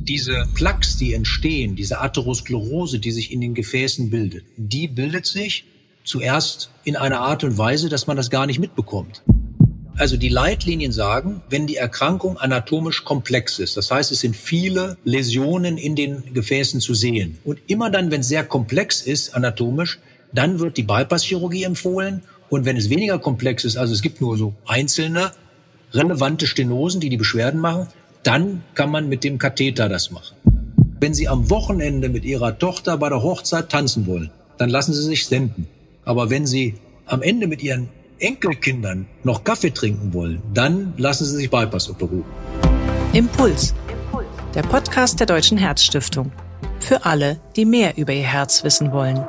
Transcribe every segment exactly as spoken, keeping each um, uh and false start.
Diese Plaques, die entstehen, diese Atherosklerose, die sich in den Gefäßen bildet, die bildet sich zuerst in einer Art und Weise, dass man das gar nicht mitbekommt. Also die Leitlinien sagen, wenn die Erkrankung anatomisch komplex ist, das heißt, es sind viele Läsionen in den Gefäßen zu sehen. Und immer dann, wenn es sehr komplex ist anatomisch, dann wird die Bypass-Chirurgie empfohlen. Und wenn es weniger komplex ist, also es gibt nur so einzelne relevante Stenosen, die die Beschwerden machen, dann kann man mit dem Katheter das machen. Wenn Sie am Wochenende mit Ihrer Tochter bei der Hochzeit tanzen wollen, dann lassen Sie sich senden. Aber wenn Sie am Ende mit Ihren Enkelkindern noch Kaffee trinken wollen, dann lassen Sie sich Bypass operieren. Impuls, der Podcast der Deutschen Herzstiftung. Für alle, die mehr über ihr Herz wissen wollen.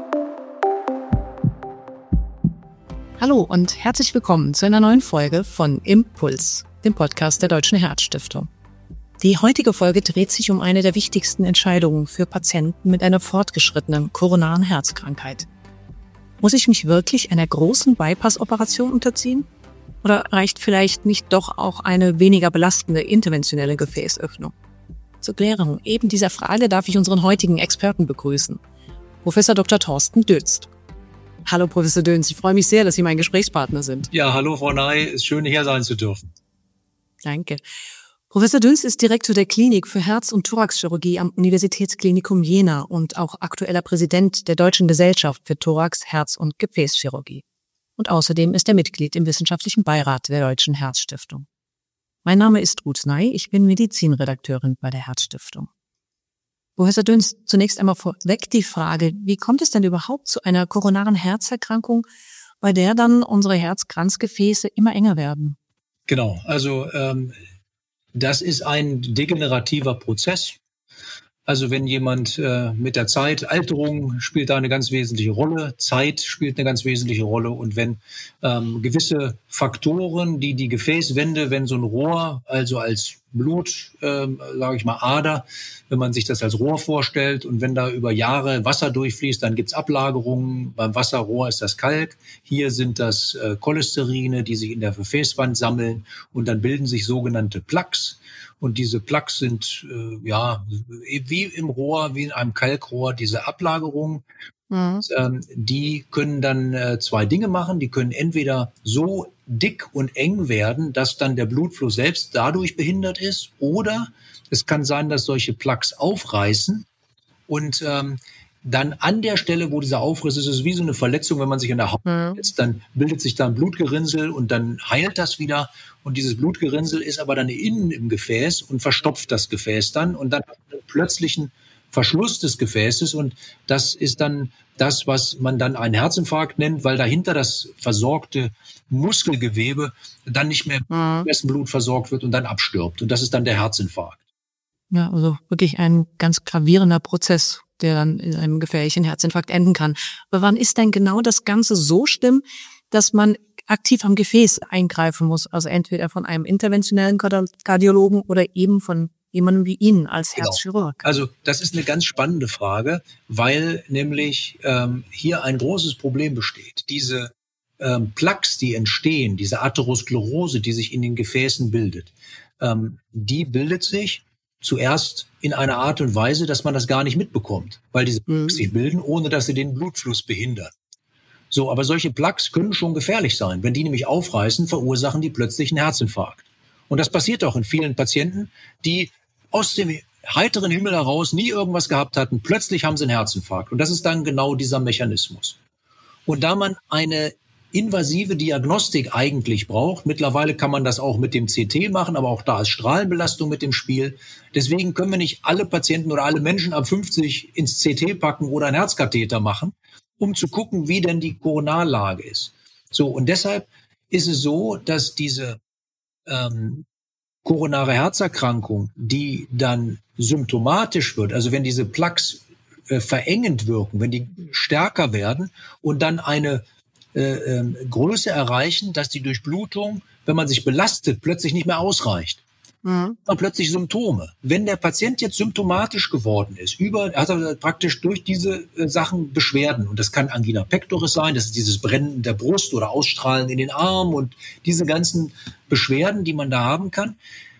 Hallo und herzlich willkommen zu einer neuen Folge von Impuls, dem Podcast der Deutschen Herzstiftung. Die heutige Folge dreht sich um eine der wichtigsten Entscheidungen für Patienten mit einer fortgeschrittenen koronaren Herzkrankheit. Muss ich mich wirklich einer großen Bypass-Operation unterziehen? Oder reicht vielleicht nicht doch auch eine weniger belastende interventionelle Gefäßöffnung? Zur Klärung eben dieser Frage darf ich unseren heutigen Experten begrüßen, Professor Doktor Thorsten Dönst. Hallo Professor Dönst, ich freue mich sehr, dass Sie mein Gesprächspartner sind. Ja, hallo Frau Ney, ist schön hier sein zu dürfen. Danke. Professor Dönst ist Direktor der Klinik für Herz- und Thoraxchirurgie am Universitätsklinikum Jena und auch aktueller Präsident der Deutschen Gesellschaft für Thorax-, Herz- und Gefäßchirurgie. Und außerdem ist er Mitglied im wissenschaftlichen Beirat der Deutschen Herzstiftung. Mein Name ist Ruth Ney, ich bin Medizinredakteurin bei der Herzstiftung. Professor Dönst, zunächst einmal vorweg die Frage, wie kommt es denn überhaupt zu einer koronaren Herzerkrankung, bei der dann unsere Herzkranzgefäße immer enger werden? Genau, also ähm, das ist ein degenerativer Prozess. Also wenn jemand äh, mit der Zeit, Alterung spielt da eine ganz wesentliche Rolle, Zeit spielt eine ganz wesentliche Rolle. Und wenn ähm, gewisse Faktoren, die die Gefäßwände, wenn so ein Rohr, also als Blut, ähm, sage ich mal Ader, wenn man sich das als Rohr vorstellt und wenn da über Jahre Wasser durchfließt, dann gibt's Ablagerungen. Beim Wasserrohr ist das Kalk. Hier sind das äh, Cholesterine, die sich in der Gefäßwand sammeln und dann bilden sich sogenannte Plaques. Und diese Plaques sind äh, ja wie im Rohr, wie in einem Kalkrohr, diese Ablagerungen. Mhm. Und, ähm, die können dann äh, zwei Dinge machen. Die können entweder so dick und eng werden, dass dann der Blutfluss selbst dadurch behindert ist. Oder es kann sein, dass solche Plaques aufreißen und ähm, dann an der Stelle, wo dieser Aufriss ist, ist es wie so eine Verletzung, wenn man sich in der Haut verletzt, dann bildet sich da ein Blutgerinnsel und dann heilt das wieder. Und dieses Blutgerinnsel ist aber dann innen im Gefäß und verstopft das Gefäß dann und dann hat man einen plötzlichen Verschluss des Gefäßes und das ist dann das, was man dann einen Herzinfarkt nennt, weil dahinter das versorgte Muskelgewebe dann nicht mehr mit bestem Blut versorgt wird und dann abstirbt. Und das ist dann der Herzinfarkt. Ja, also wirklich ein ganz gravierender Prozess, der dann in einem gefährlichen Herzinfarkt enden kann. Aber wann ist denn genau das Ganze so schlimm, dass man aktiv am Gefäß eingreifen muss? Also entweder von einem interventionellen Kardiologen oder eben von jemandem wie Ihnen als Genau. Herzchirurg. Also das ist eine ganz spannende Frage, weil nämlich ähm, hier ein großes Problem besteht. Diese ähm, Plaques, die entstehen, diese Atherosklerose, die sich in den Gefäßen bildet, ähm, die bildet sich zuerst in einer Art und Weise, dass man das gar nicht mitbekommt, weil diese Plaques sich bilden, ohne dass sie den Blutfluss behindern. So, aber solche Plaques können schon gefährlich sein. Wenn die nämlich aufreißen, verursachen die plötzlich einen Herzinfarkt. Und das passiert auch in vielen Patienten, die aus dem heiteren Himmel heraus nie irgendwas gehabt hatten. Plötzlich haben sie einen Herzinfarkt. Und das ist dann genau dieser Mechanismus. Und da man eine invasive Diagnostik eigentlich braucht. Mittlerweile kann man das auch mit dem C T machen, aber auch da ist Strahlenbelastung mit dem Spiel. Deswegen können wir nicht alle Patienten oder alle Menschen ab fünfzig ins C T packen oder einen Herzkatheter machen, um zu gucken, wie denn die Koronarlage ist. So, und deshalb ist es so, dass diese ähm, koronare Herzerkrankung, die dann symptomatisch wird, also wenn diese Plaques äh, verengend wirken, wenn die stärker werden und dann eine Äh, äh, Größe erreichen, dass die Durchblutung, wenn man sich belastet, plötzlich nicht mehr ausreicht. Mhm. Man plötzlich Symptome. Wenn der Patient jetzt symptomatisch geworden ist, über, er hat er praktisch durch diese äh, Sachen Beschwerden, und das kann Angina pectoris sein, das ist dieses Brennen der Brust oder Ausstrahlen in den Arm und diese ganzen Beschwerden, die man da haben kann.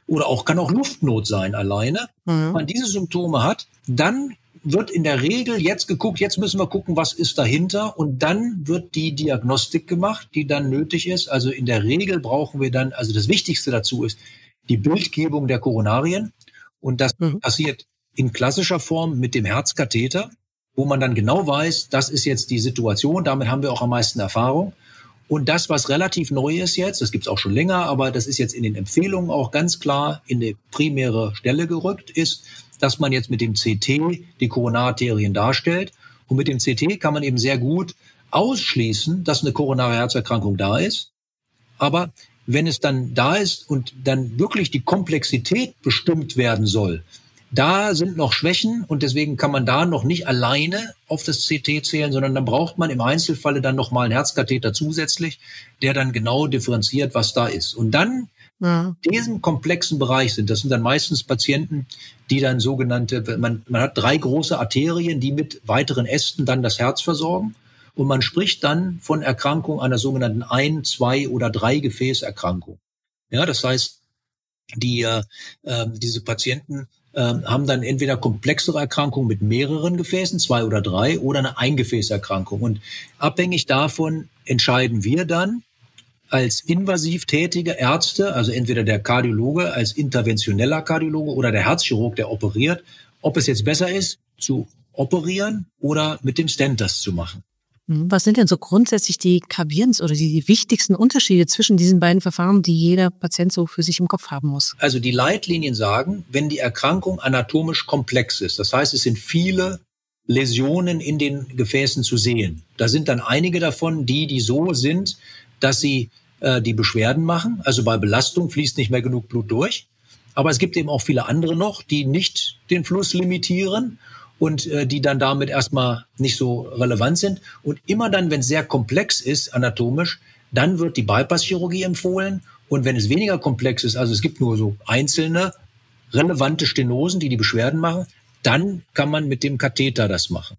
oder auch kann auch Luftnot sein alleine. Mhm. Wenn man diese Symptome hat, dann wird in der Regel jetzt geguckt, jetzt müssen wir gucken, was ist dahinter, und dann wird die Diagnostik gemacht, die dann nötig ist. Also in der Regel brauchen wir dann, also das Wichtigste dazu ist die Bildgebung der Koronarien, und das mhm. passiert in klassischer Form mit dem Herzkatheter, wo man dann genau weiß, das ist jetzt die Situation, damit haben wir auch am meisten Erfahrung. Und das, was relativ neu ist jetzt, das gibt es auch schon länger, aber das ist jetzt in den Empfehlungen auch ganz klar in die primäre Stelle gerückt, ist, dass man jetzt mit dem C T die Koronararterien darstellt. Und mit dem C T kann man eben sehr gut ausschließen, dass eine koronare Herzerkrankung da ist. Aber wenn es dann da ist und dann wirklich die Komplexität bestimmt werden soll, da sind noch Schwächen, und deswegen kann man da noch nicht alleine auf das C T zählen, sondern dann braucht man im Einzelfalle dann noch mal einen Herzkatheter zusätzlich, der dann genau differenziert, was da ist. Und dann ja. in diesem komplexen Bereich sind, das sind dann meistens Patienten, die dann sogenannte, man, man hat drei große Arterien, die mit weiteren Ästen dann das Herz versorgen. Und man spricht dann von Erkrankung einer sogenannten Ein-, Zwei- oder Drei-Gefäßerkrankung. Ja, das heißt, die, äh, diese Patienten äh, haben dann entweder komplexere Erkrankungen mit mehreren Gefäßen, zwei oder drei, oder eine Eingefäßerkrankung. Und abhängig davon entscheiden wir dann als invasiv tätige Ärzte, also entweder der Kardiologe als interventioneller Kardiologe oder der Herzchirurg, der operiert, ob es jetzt besser ist, zu operieren oder mit dem Stent das zu machen. Was sind denn so grundsätzlich die gravierendsten oder die wichtigsten Unterschiede zwischen diesen beiden Verfahren, die jeder Patient so für sich im Kopf haben muss? Also die Leitlinien sagen, wenn die Erkrankung anatomisch komplex ist, das heißt, es sind viele Läsionen in den Gefäßen zu sehen. Da sind dann einige davon, die, die so sind, dass sie äh, die Beschwerden machen. Also bei Belastung fließt nicht mehr genug Blut durch. Aber es gibt eben auch viele andere noch, die nicht den Fluss limitieren und äh, die dann damit erstmal nicht so relevant sind. Und immer dann, wenn es sehr komplex ist, anatomisch, dann wird die Bypass-Chirurgie empfohlen. Und wenn es weniger komplex ist, also es gibt nur so einzelne relevante Stenosen, die die Beschwerden machen, dann kann man mit dem Katheter das machen.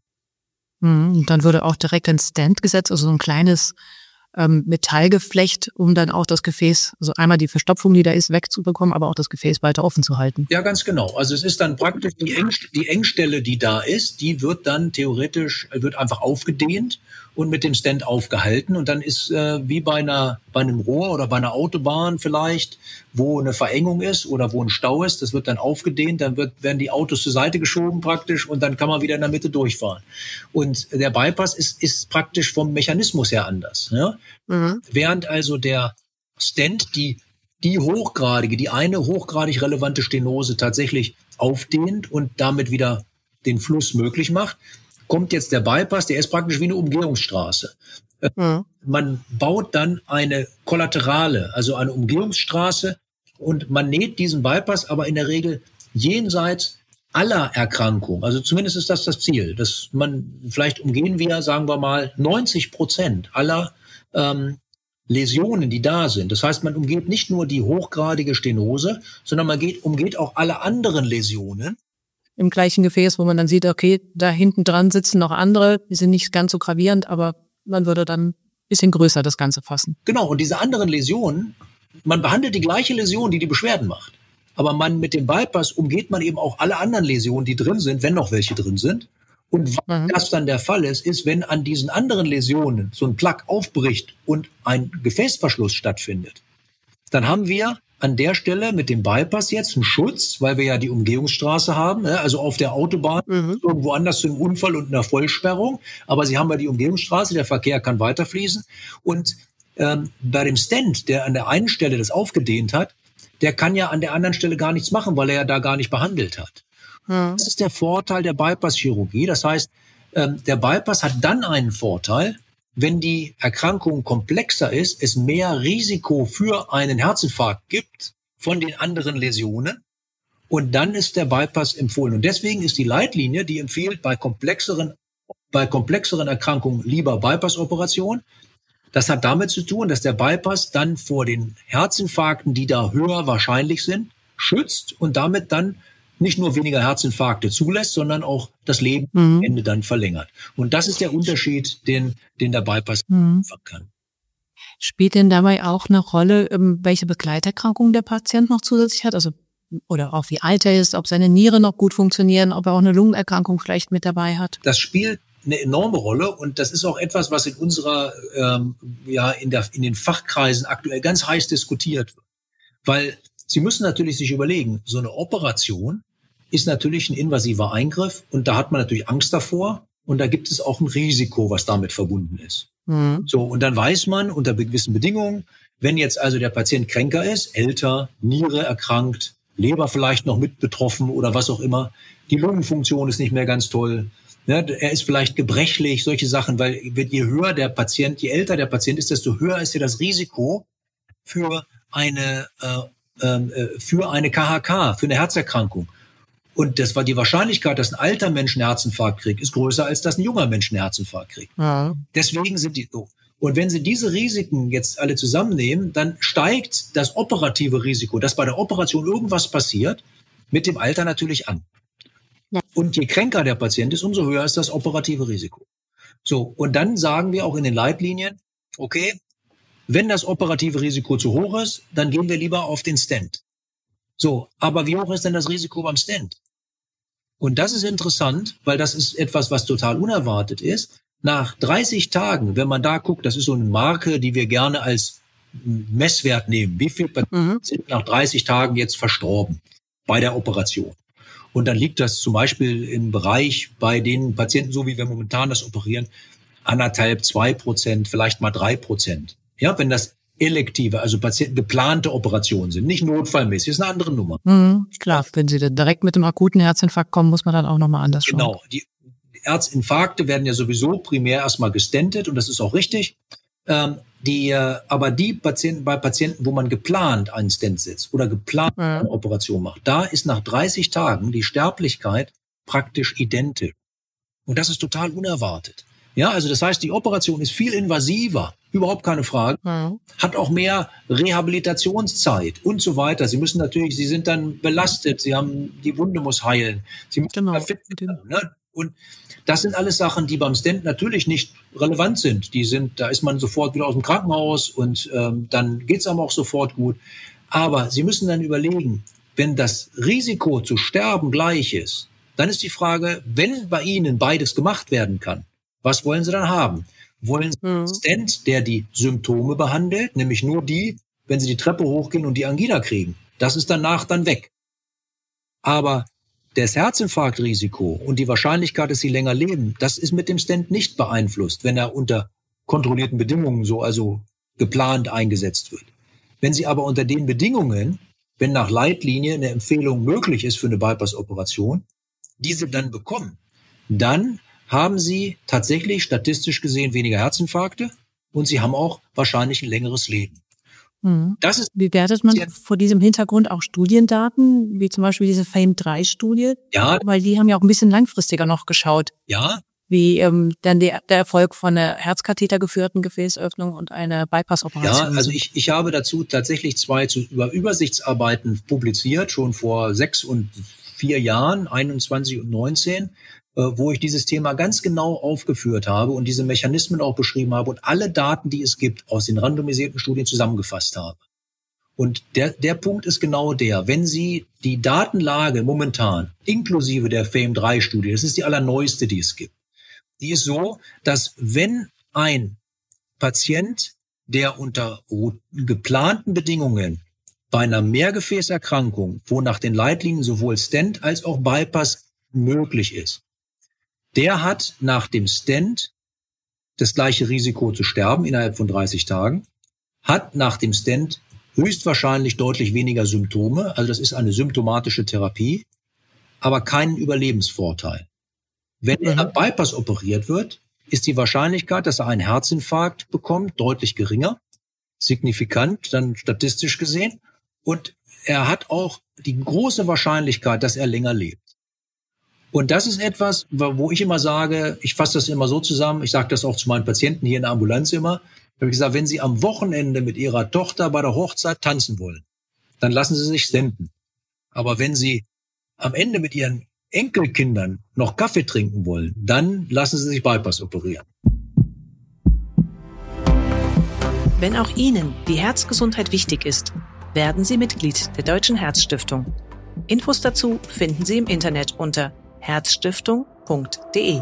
Mhm, dann würde auch direkt ein Stent gesetzt, also so ein kleines ähm, Metallgeflecht, um dann auch das Gefäß, also einmal die Verstopfung, die da ist, wegzubekommen, aber auch das Gefäß weiter offen zu halten. Ja, ganz genau. Also es ist dann praktisch die, Eng, die Engstelle, die da ist, die wird dann theoretisch, wird einfach aufgedehnt und mit dem Stent aufgehalten. Und dann ist äh, wie bei einer bei einem Rohr oder bei einer Autobahn vielleicht, wo eine Verengung ist oder wo ein Stau ist, das wird dann aufgedehnt, dann wird, werden die Autos zur Seite geschoben praktisch und dann kann man wieder in der Mitte durchfahren. Und der Bypass ist, ist praktisch vom Mechanismus her anders. Ja? Mhm. Während also der Stent die, die hochgradige, die eine hochgradig relevante Stenose tatsächlich aufdehnt und damit wieder den Fluss möglich macht, kommt jetzt der Bypass, der ist praktisch wie eine Umgehungsstraße. Mhm. Man baut dann eine Kollaterale, also eine Umgehungsstraße, und man näht diesen Bypass aber in der Regel jenseits aller Erkrankungen. Also zumindest ist das das Ziel, dass man, vielleicht umgehen wir, sagen wir mal, neunzig Prozent aller ähm, Läsionen, die da sind. Das heißt, man umgeht nicht nur die hochgradige Stenose, sondern man geht, umgeht auch alle anderen Läsionen. Im gleichen Gefäß, wo man dann sieht, okay, da hinten dran sitzen noch andere, die sind nicht ganz so gravierend, aber man würde dann ein bisschen größer das Ganze fassen. Genau, und diese anderen Läsionen, man behandelt die gleiche Läsion, die die Beschwerden macht. Aber man mit dem Bypass umgeht man eben auch alle anderen Läsionen, die drin sind, wenn noch welche drin sind. Und was mhm. das dann der Fall ist, ist, wenn an diesen anderen Läsionen so ein Plaque aufbricht und ein Gefäßverschluss stattfindet, dann haben wir an der Stelle mit dem Bypass jetzt einen Schutz, weil wir ja die Umgehungsstraße haben, also auf der Autobahn, mhm. irgendwo anders zu einem Unfall und einer Vollsperrung. Aber Sie haben ja die Umgehungsstraße, der Verkehr kann weiterfließen. Und ähm, bei dem Stent, der an der einen Stelle das aufgedehnt hat, der kann ja an der anderen Stelle gar nichts machen, weil er ja da gar nicht behandelt hat. Mhm. Das ist der Vorteil der Bypass-Chirurgie. Das heißt, ähm, der Bypass hat dann einen Vorteil, wenn die Erkrankung komplexer ist, es mehr Risiko für einen Herzinfarkt gibt von den anderen Läsionen. Und dann ist der Bypass empfohlen. Und deswegen ist die Leitlinie, die empfiehlt bei komplexeren, bei komplexeren Erkrankungen lieber Bypass-Operation. Das hat damit zu tun, dass der Bypass dann vor den Herzinfarkten, die da höher wahrscheinlich sind, schützt und damit dann nicht nur weniger Herzinfarkte zulässt, sondern auch das Leben mhm. am Ende dann verlängert. Und das ist der Unterschied, den, den der Bypass mhm. machen kann. Spielt denn dabei auch eine Rolle, welche Begleiterkrankungen der Patient noch zusätzlich hat? Also, oder auch wie alt er ist, ob seine Nieren noch gut funktionieren, ob er auch eine Lungenerkrankung vielleicht mit dabei hat? Das spielt eine enorme Rolle und das ist auch etwas, was in unserer, ähm, ja, in der, in den Fachkreisen aktuell ganz heiß diskutiert wird. Weil Sie müssen natürlich sich überlegen, so eine Operation ist natürlich ein invasiver Eingriff und da hat man natürlich Angst davor und da gibt es auch ein Risiko, was damit verbunden ist. Mhm. So, und dann weiß man unter gewissen Bedingungen, wenn jetzt also der Patient kränker ist, älter, Niere erkrankt, Leber vielleicht noch mit betroffen oder was auch immer, die Lungenfunktion ist nicht mehr ganz toll, ne, er ist vielleicht gebrechlich, solche Sachen, weil je höher der Patient, je älter der Patient ist, desto höher ist ja das Risiko für eine, äh, äh, für eine K H K, für eine Herzerkrankung. Und das war die Wahrscheinlichkeit, dass ein alter Mensch einen Herzinfarkt kriegt, ist größer, als dass ein junger Mensch einen Herzinfarkt kriegt. Ja. Deswegen sind die so. Und wenn Sie diese Risiken jetzt alle zusammennehmen, dann steigt das operative Risiko, dass bei der Operation irgendwas passiert, mit dem Alter natürlich an. Ja. Und je kränker der Patient ist, umso höher ist das operative Risiko. So, und dann sagen wir auch in den Leitlinien, okay, wenn das operative Risiko zu hoch ist, dann gehen wir lieber auf den Stent. So, aber wie hoch ist denn das Risiko beim Stent? Und das ist interessant, weil das ist etwas, was total unerwartet ist. Nach dreißig Tagen, wenn man da guckt, das ist so eine Marke, die wir gerne als Messwert nehmen. Wie viele Patienten mhm. sind nach dreißig Tagen jetzt verstorben bei der Operation? Und dann liegt das zum Beispiel im Bereich bei den Patienten, so wie wir momentan das operieren, anderthalb, zwei Prozent, vielleicht mal drei Prozent. Ja, wenn das elektive, also Patienten geplante Operationen sind, nicht notfallmäßig, ist eine andere Nummer. Mhm, klar, wenn Sie dann direkt mit dem akuten Herzinfarkt kommen, muss man dann auch nochmal anders schauen. Genau, die Herzinfarkte werden ja sowieso primär erstmal gestentet und das ist auch richtig. Ähm, die, aber die Patienten, bei Patienten, wo man geplant einen Stent setzt oder geplant ja. eine Operation macht, da ist nach dreißig Tagen die Sterblichkeit praktisch identisch. Und das ist total unerwartet. Ja, also das heißt, die Operation ist viel invasiver, überhaupt keine Frage, ja. hat auch mehr Rehabilitationszeit und so weiter. Sie müssen natürlich, Sie sind dann belastet, Sie haben, die Wunde muss heilen, Sie müssen genau. fit werden, ne? Und das sind alles Sachen, die beim Stent natürlich nicht relevant sind. Die sind, da ist man sofort wieder aus dem Krankenhaus und ähm, dann geht's einem auch sofort gut. Aber Sie müssen dann überlegen, wenn das Risiko zu sterben gleich ist, dann ist die Frage, wenn bei Ihnen beides gemacht werden kann, was wollen Sie dann haben? Wollen Sie einen Stent, der die Symptome behandelt, nämlich nur die, wenn Sie die Treppe hochgehen und die Angina kriegen? Das ist danach dann weg. Aber das Herzinfarktrisiko und die Wahrscheinlichkeit, dass Sie länger leben, das ist mit dem Stent nicht beeinflusst, wenn er unter kontrollierten Bedingungen so, also geplant eingesetzt wird. Wenn Sie aber unter den Bedingungen, wenn nach Leitlinie eine Empfehlung möglich ist für eine Bypass-Operation, diese dann bekommen, dann haben Sie tatsächlich statistisch gesehen weniger Herzinfarkte und Sie haben auch wahrscheinlich ein längeres Leben. Mhm. Das ist Bewertet man vor diesem Hintergrund auch Studiendaten, wie zum Beispiel diese Fame drei Studie? Ja. Weil die haben ja auch ein bisschen langfristiger noch geschaut. Ja. Wie ähm, dann der, der Erfolg von einer herzkathetergeführten Gefäßöffnung und einer Bypass-Operation. Ja, also ich, ich habe dazu tatsächlich zwei zu, über Übersichtsarbeiten publiziert, schon vor sechs und vier Jahren, einundzwanzig und neunzehn, wo ich dieses Thema ganz genau aufgeführt habe und diese Mechanismen auch beschrieben habe und alle Daten, die es gibt, aus den randomisierten Studien zusammengefasst habe. Und der, der Punkt ist genau der, wenn Sie die Datenlage momentan, inklusive der Fame drei Studie, das ist die allerneueste, die es gibt, die ist so, dass wenn ein Patient, der unter geplanten Bedingungen bei einer Mehrgefäßerkrankung, wo nach den Leitlinien sowohl Stent als auch Bypass möglich ist, der hat nach dem Stent das gleiche Risiko zu sterben innerhalb von dreißig Tagen, hat nach dem Stent höchstwahrscheinlich deutlich weniger Symptome, also das ist eine symptomatische Therapie, aber keinen Überlebensvorteil. Wenn mhm. er Bypass operiert wird, ist die Wahrscheinlichkeit, dass er einen Herzinfarkt bekommt, deutlich geringer, signifikant, dann statistisch gesehen, und er hat auch die große Wahrscheinlichkeit, dass er länger lebt. Und das ist etwas, wo ich immer sage, ich fasse das immer so zusammen, ich sage das auch zu meinen Patienten hier in der Ambulanz immer, da habe ich gesagt, wenn Sie am Wochenende mit Ihrer Tochter bei der Hochzeit tanzen wollen, dann lassen Sie sich stenten. Aber wenn Sie am Ende mit Ihren Enkelkindern noch Kaffee trinken wollen, dann lassen Sie sich Bypass operieren. Wenn auch Ihnen die Herzgesundheit wichtig ist, werden Sie Mitglied der Deutschen Herzstiftung. Infos dazu finden Sie im Internet unter herzstiftung punkt de.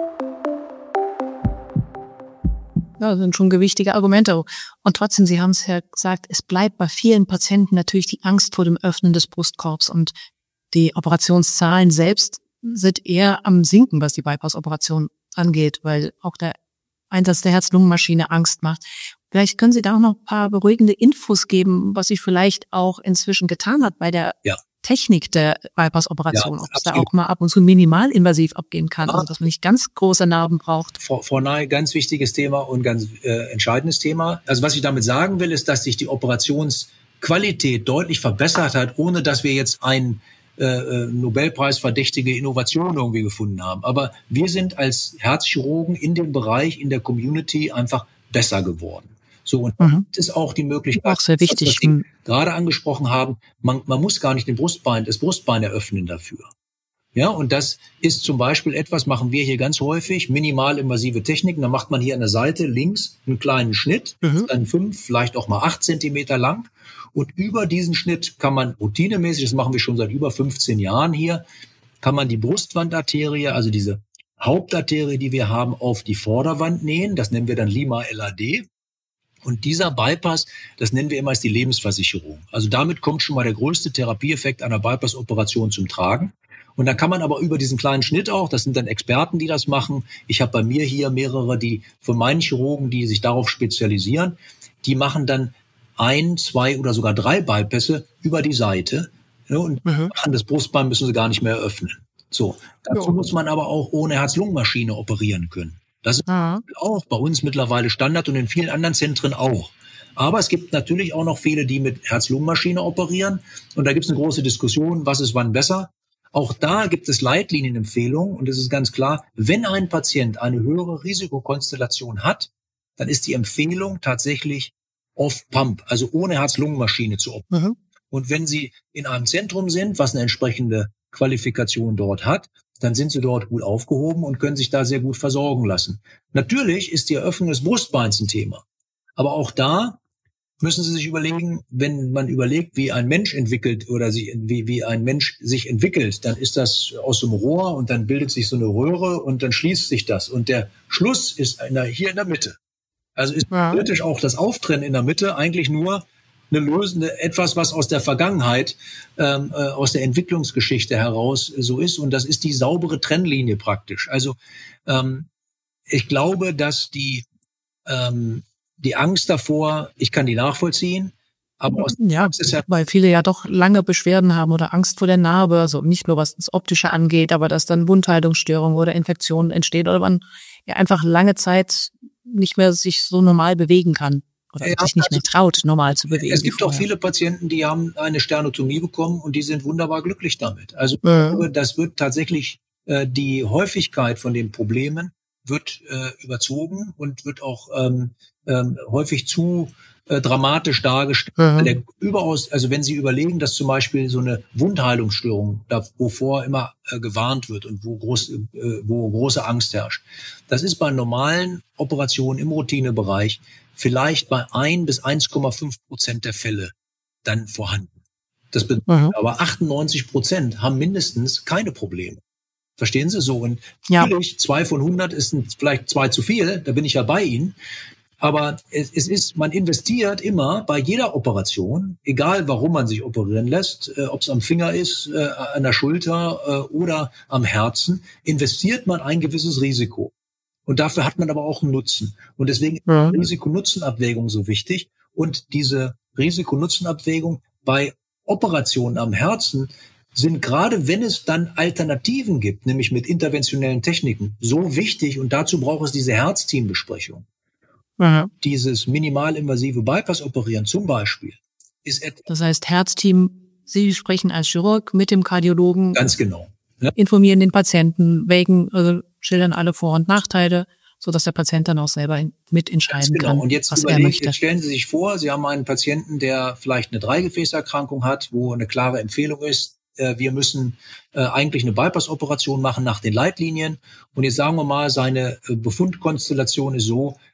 Ja, das sind schon gewichtige Argumente. Und trotzdem, Sie haben es ja gesagt, es bleibt bei vielen Patienten natürlich die Angst vor dem Öffnen des Brustkorbs. Und die Operationszahlen selbst sind eher am Sinken, was die Bypass-Operation angeht, weil auch der Einsatz der Herz-Lungen-Maschine Angst macht. Vielleicht können Sie da auch noch ein paar beruhigende Infos geben, was sich vielleicht auch inzwischen getan hat bei der ja. Technik der Bypass-Operation, ja, ob es da auch mal ab und zu minimalinvasiv abgehen kann, ja. also dass man nicht ganz große Narben braucht. Frau, Frau Ney, ganz wichtiges Thema und ganz äh, entscheidendes Thema. Also was ich damit sagen will, ist, dass sich die Operationsqualität deutlich verbessert hat, ohne dass wir jetzt ein äh, Nobelpreisverdächtige Innovation irgendwie gefunden haben. Aber wir sind als Herzchirurgen in dem Bereich, in der Community einfach besser geworden. So, und mhm. das ist auch die Möglichkeit, auch sehr wichtig, was Sie gerade angesprochen haben, man, man muss gar nicht den Brustbein, das Brustbein eröffnen dafür. Ja, und das ist zum Beispiel etwas, machen wir hier ganz häufig, minimalinvasive Techniken, da macht man hier an der Seite links einen kleinen Schnitt, mhm. dann fünf, vielleicht auch mal acht Zentimeter lang, und über diesen Schnitt kann man routinemäßig, das machen wir schon seit über fünfzehn Jahren hier, kann man die Brustwandarterie, also diese Hauptarterie, die wir haben, auf die Vorderwand nähen, das nennen wir dann Lima L A D. Und dieser Bypass, das nennen wir immer als die Lebensversicherung. Also damit kommt schon mal der größte Therapieeffekt einer Bypass-Operation zum Tragen. Und dann kann man aber über diesen kleinen Schnitt auch, das sind dann Experten, die das machen. Ich habe bei mir hier mehrere, die von meinen Chirurgen, die sich darauf spezialisieren, die machen dann ein, zwei oder sogar drei Bypässe über die Seite. Ja, und mhm. machen das Brustbein, müssen sie gar nicht mehr öffnen. So, dazu ja. muss man aber auch ohne Herz-Lungen-Maschine operieren können. Das ist ja. auch bei uns mittlerweile Standard und in vielen anderen Zentren auch. Aber es gibt natürlich auch noch viele, die mit Herz-Lungen-Maschine operieren. Und da gibt es eine große Diskussion, was ist wann besser. Auch da gibt es Leitlinienempfehlungen. Und es ist ganz klar, wenn ein Patient eine höhere Risikokonstellation hat, dann ist die Empfehlung tatsächlich off-pump, also ohne Herz-Lungen-Maschine zu operieren. Mhm. Und wenn Sie in einem Zentrum sind, was eine entsprechende Qualifikation dort hat, dann sind Sie dort gut aufgehoben und können sich da sehr gut versorgen lassen. Natürlich ist die Eröffnung des Brustbeins ein Thema. Aber auch da müssen Sie sich überlegen, wenn man überlegt, wie ein Mensch entwickelt oder sich, wie, wie ein Mensch sich entwickelt, dann ist das aus einem Rohr und dann bildet sich so eine Röhre und dann schließt sich das. Und der Schluss ist in der, hier in der Mitte. Also ist ja. theoretisch auch das Auftrennen in der Mitte eigentlich nur eine lösende, etwas, was aus der Vergangenheit, ähm, äh, aus der Entwicklungsgeschichte heraus so ist. Und das ist die saubere Trennlinie praktisch. Also ähm, ich glaube, dass die ähm, die Angst davor, ich kann die nachvollziehen, aber aus ja, ist ja, weil viele ja doch lange Beschwerden haben oder Angst vor der Narbe, also nicht nur was das Optische angeht, aber dass dann Wundheilungsstörungen oder Infektionen entstehen oder man ja einfach lange Zeit nicht mehr sich so normal bewegen kann. Oder ja, sich nicht mehr traut, normal zu bewegen. Es gibt auch viele Patienten, die haben eine Sternotomie bekommen und die sind wunderbar glücklich damit. Also ja. das wird tatsächlich, äh, die Häufigkeit von den Problemen wird äh, überzogen und wird auch ähm, ähm, häufig zu äh, dramatisch dargestellt. Ja. Der überaus, also wenn Sie überlegen, dass zum Beispiel so eine Wundheilungsstörung, da, wovor immer äh, gewarnt wird und wo, groß, äh, wo große Angst herrscht, das ist bei normalen Operationen im Routinebereich vielleicht bei ein bis eins Komma fünf Prozent der Fälle dann vorhanden. Das bedeutet mhm. aber achtundneunzig Prozent haben mindestens keine Probleme. Verstehen Sie so? Und ja. natürlich, zwei von hundert ist ein, vielleicht zwei zu viel, da bin ich ja bei Ihnen. Aber es, es ist, man investiert immer bei jeder Operation, egal warum man sich operieren lässt, äh, ob es am Finger ist, äh, an der Schulter äh, oder am Herzen, investiert man ein gewisses Risiko. Und dafür hat man aber auch einen Nutzen. Und deswegen ist ja. die Risiko-Nutzen-Abwägung so wichtig. Und diese Risiko-Nutzen-Abwägung bei Operationen am Herzen sind, gerade wenn es dann Alternativen gibt, nämlich mit interventionellen Techniken, so wichtig. Und dazu braucht es diese Herzteam-Besprechung. Ja. Dieses minimalinvasive Bypass-Operieren zum Beispiel ist etwas. Das heißt, Herzteam, Sie sprechen als Chirurg mit dem Kardiologen. Ganz genau. Ja. Informieren den Patienten, wägen, also schildern alle Vor- und Nachteile, so dass der Patient dann auch selber mitentscheiden genau. kann, und jetzt was er möchte. Jetzt stellen Sie sich vor, Sie haben einen Patienten, der vielleicht eine Dreigefäßerkrankung hat, wo eine klare Empfehlung ist, äh, wir müssen äh, eigentlich eine Bypass-Operation machen nach den Leitlinien. Und jetzt sagen wir mal, seine äh, Befundkonstellation ist so,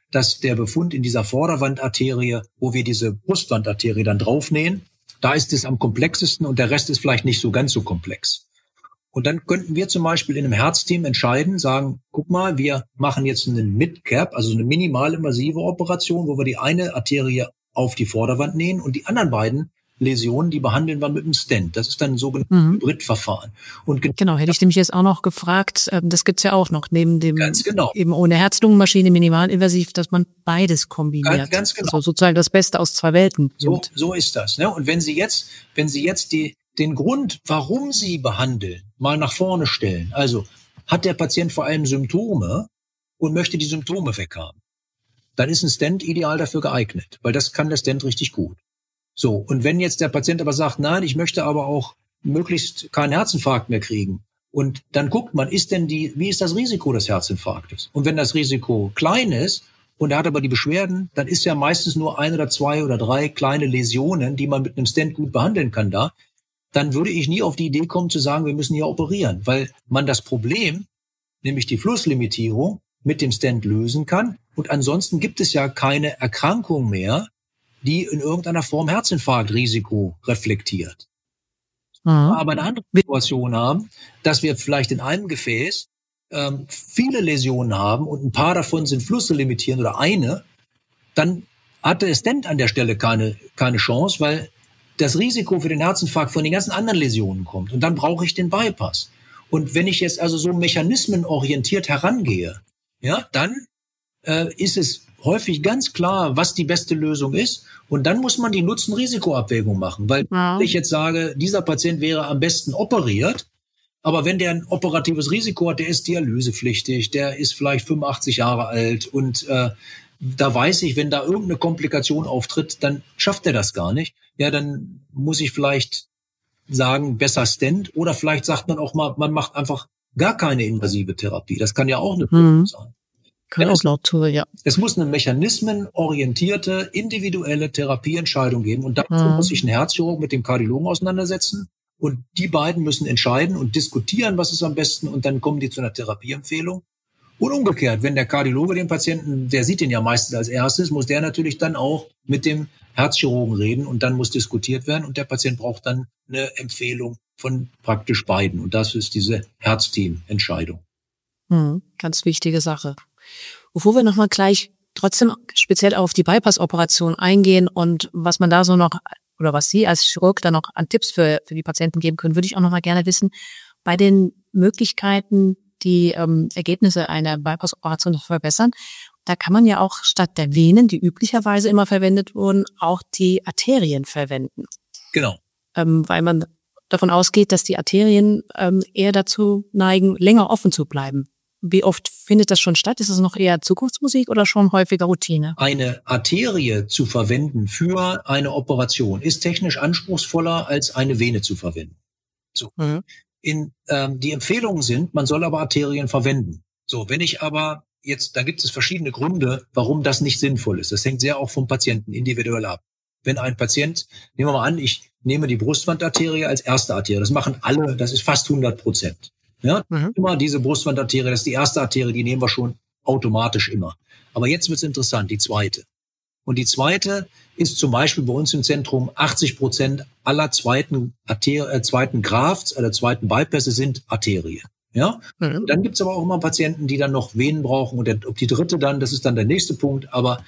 dass der Befund in dieser Vorderwandarterie, wo wir diese Brustwandarterie dann draufnähen, da ist es am komplexesten und der Rest ist vielleicht nicht so ganz so komplex. Und dann könnten wir zum Beispiel in einem Herzteam entscheiden, sagen, guck mal, wir machen jetzt einen Mid-Cap, also eine minimalinvasive Operation, wo wir die eine Arterie auf die Vorderwand nähen und die anderen beiden Läsionen, die behandeln wir mit einem Stent. Das ist dann ein sogenanntes mhm. Hybridverfahren. Und ge- genau, hätte ich nämlich jetzt auch noch gefragt, das gibt's ja auch noch, neben dem ganz genau. eben ohne Herz-Lungen-Maschine minimalinvasiv, dass man beides kombiniert. Ganz, ganz genau. Also sozusagen das Beste aus zwei Welten. So, so ist das. Ne? Und wenn Sie jetzt, wenn Sie jetzt die, den Grund, warum Sie behandeln, mal nach vorne stellen, also hat der Patient vor allem Symptome und möchte die Symptome weghaben, dann ist ein Stent ideal dafür geeignet, weil das kann der Stent richtig gut. So, und wenn jetzt der Patient aber sagt, nein, ich möchte aber auch möglichst keinen Herzinfarkt mehr kriegen, und dann guckt man, ist denn die, wie ist das Risiko des Herzinfarktes? Und wenn das Risiko klein ist und er hat aber die Beschwerden, dann ist ja meistens nur ein oder zwei oder drei kleine Läsionen, die man mit einem Stent gut behandeln kann da, dann würde ich nie auf die Idee kommen zu sagen, wir müssen hier operieren, weil man das Problem, nämlich die Flusslimitierung, mit dem Stent lösen kann. Und ansonsten gibt es ja keine Erkrankung mehr, die in irgendeiner Form Herzinfarktrisiko reflektiert. Mhm. Aber eine andere Situation haben, dass wir vielleicht in einem Gefäß ähm, viele Läsionen haben und ein paar davon sind flusslimitierend oder eine, dann hat der Stent an der Stelle keine, keine Chance, weil das Risiko für den Herzinfarkt von den ganzen anderen Läsionen kommt. Und dann brauche ich den Bypass. Und wenn ich jetzt also so mechanismenorientiert herangehe, ja, dann äh, ist es häufig ganz klar, was die beste Lösung ist. Und dann muss man die Nutzen-Risiko-Abwägung machen. Weil ja. wenn ich jetzt sage, dieser Patient wäre am besten operiert, aber wenn der ein operatives Risiko hat, der ist dialysepflichtig, der ist vielleicht fünfundachtzig Jahre alt und äh, da weiß ich, wenn da irgendeine Komplikation auftritt, dann schafft er das gar nicht. Ja, dann muss ich vielleicht sagen, besser Stent, oder vielleicht sagt man auch mal, man macht einfach gar keine invasive Therapie. Das kann ja auch eine Lösung mhm. sein. Kann auch laut zu, ja. Es muss eine mechanismenorientierte, individuelle Therapieentscheidung geben. Und dazu mhm. muss sich ein Herzchirurg mit dem Kardiologen auseinandersetzen. Und die beiden müssen entscheiden und diskutieren, was ist am besten. Und dann kommen die zu einer Therapieempfehlung. Und umgekehrt, wenn der Kardiologe den Patienten, der sieht den ja meistens als erstes, muss der natürlich dann auch mit dem Herzchirurgen reden und dann muss diskutiert werden. Und der Patient braucht dann eine Empfehlung von praktisch beiden. Und das ist diese Herzteam-Entscheidung. Mhm. Ganz wichtige Sache. Bevor wir nochmal gleich trotzdem speziell auf die Bypass-Operation eingehen und was man da so noch, oder was Sie als Chirurg da noch an Tipps für, für die Patienten geben können, würde ich auch nochmal gerne wissen, bei den Möglichkeiten, die ähm, Ergebnisse einer Bypass-Operation zu verbessern, da kann man ja auch statt der Venen, die üblicherweise immer verwendet wurden, auch die Arterien verwenden. Genau. Ähm, weil man davon ausgeht, dass die Arterien ähm, eher dazu neigen, länger offen zu bleiben. Wie oft findet das schon statt? Ist es noch eher Zukunftsmusik oder schon häufiger Routine? Eine Arterie zu verwenden für eine Operation ist technisch anspruchsvoller als eine Vene zu verwenden. So. Mhm. In, ähm, die Empfehlungen sind, man soll aber Arterien verwenden. So, wenn ich aber jetzt, da gibt es verschiedene Gründe, warum das nicht sinnvoll ist. Das hängt sehr auch vom Patienten individuell ab. Wenn ein Patient, nehmen wir mal an, ich nehme die Brustwandarterie als erste Arterie. Das machen alle, das ist fast hundert Prozent. Ja, mhm. immer diese Brustwandarterie, das ist die erste Arterie, die nehmen wir schon automatisch immer. Aber jetzt wird's interessant, die zweite. Und die zweite ist zum Beispiel bei uns im Zentrum achtzig Prozent aller zweiten Arterie, äh, zweiten Grafts oder zweiten Bypässe sind Arterie. Ja, mhm. Dann gibt's aber auch immer Patienten, die dann noch Venen brauchen. Und der, ob die dritte dann, das ist dann der nächste Punkt. Aber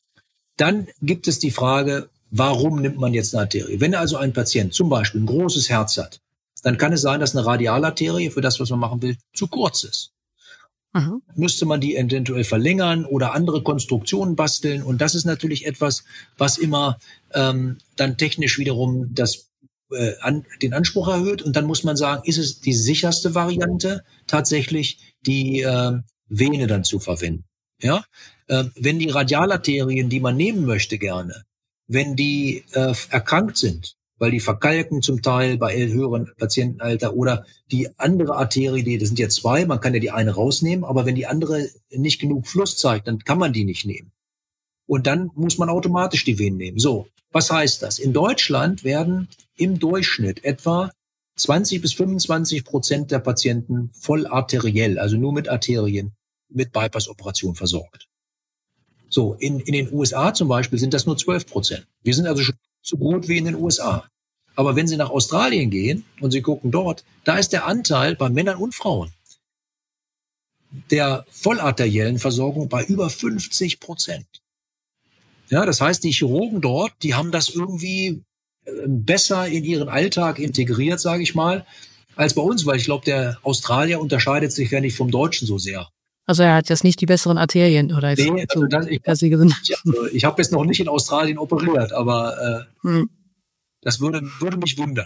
dann gibt es die Frage, warum nimmt man jetzt eine Arterie? Wenn also ein Patient zum Beispiel ein großes Herz hat, dann kann es sein, dass eine Radialarterie für das, was man machen will, zu kurz ist. Mhm. Müsste man die eventuell verlängern oder andere Konstruktionen basteln. Und das ist natürlich etwas, was immer ähm, dann technisch wiederum das, äh, an, den Anspruch erhöht. Und dann muss man sagen, ist es die sicherste Variante, tatsächlich die äh, Vene dann zu verwenden. Ja, äh, wenn die Radialarterien, die man nehmen möchte gerne, wenn die äh, erkrankt sind, weil die verkalken zum Teil bei höheren Patientenalter, oder die andere Arterie, die, das sind ja zwei, man kann ja die eine rausnehmen, aber wenn die andere nicht genug Fluss zeigt, dann kann man die nicht nehmen. Und dann muss man automatisch die Venen nehmen. So, was heißt das? In Deutschland werden im Durchschnitt etwa zwanzig bis fünfundzwanzig Prozent der Patienten voll arteriell, also nur mit Arterien, mit Bypass-Operation versorgt. So, in, in den U S A zum Beispiel sind das nur zwölf Prozent. Wir sind also schon so gut wie in den U S A. Aber wenn Sie nach Australien gehen und Sie gucken dort, da ist der Anteil bei Männern und Frauen der vollarteriellen Versorgung bei über fünfzig Prozent. Ja, das heißt, die Chirurgen dort, die haben das irgendwie besser in ihren Alltag integriert, sage ich mal, als bei uns, weil ich glaube, der Australier unterscheidet sich ja nicht vom Deutschen so sehr. Also er hat jetzt nicht die besseren Arterien oder nee, also so, das, ich, ich, ich, also ich habe jetzt noch nicht in Australien operiert, aber äh, hm. das würde, würde mich wundern.